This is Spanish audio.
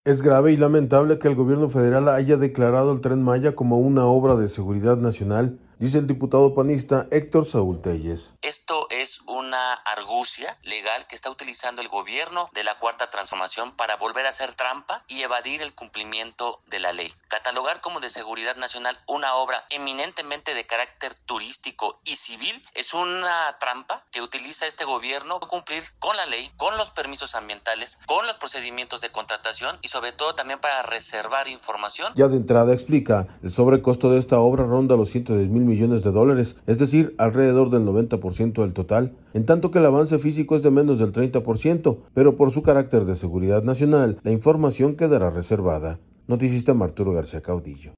Es grave y lamentable que el gobierno federal haya declarado el Tren Maya como una obra de seguridad nacional, dice el diputado panista Héctor Saúl Telles. Esto es una argucia legal que está utilizando el gobierno de la Cuarta Transformación para volver a hacer trampa y evadir el cumplimiento de la ley. Catalogar como de seguridad nacional una obra eminentemente de carácter turístico y civil es una trampa que utiliza este gobierno para cumplir con la ley, con los permisos ambientales, con los procedimientos de contratación y sobre todo también para reservar información. Ya de entrada explica, el sobrecosto de esta obra ronda los $110,000 millones, es decir, alrededor del 90% del total, en tanto que el avance físico es de menos del 30%, pero por su carácter de seguridad nacional, la información quedará reservada. Noticista Arturo García Caudillo.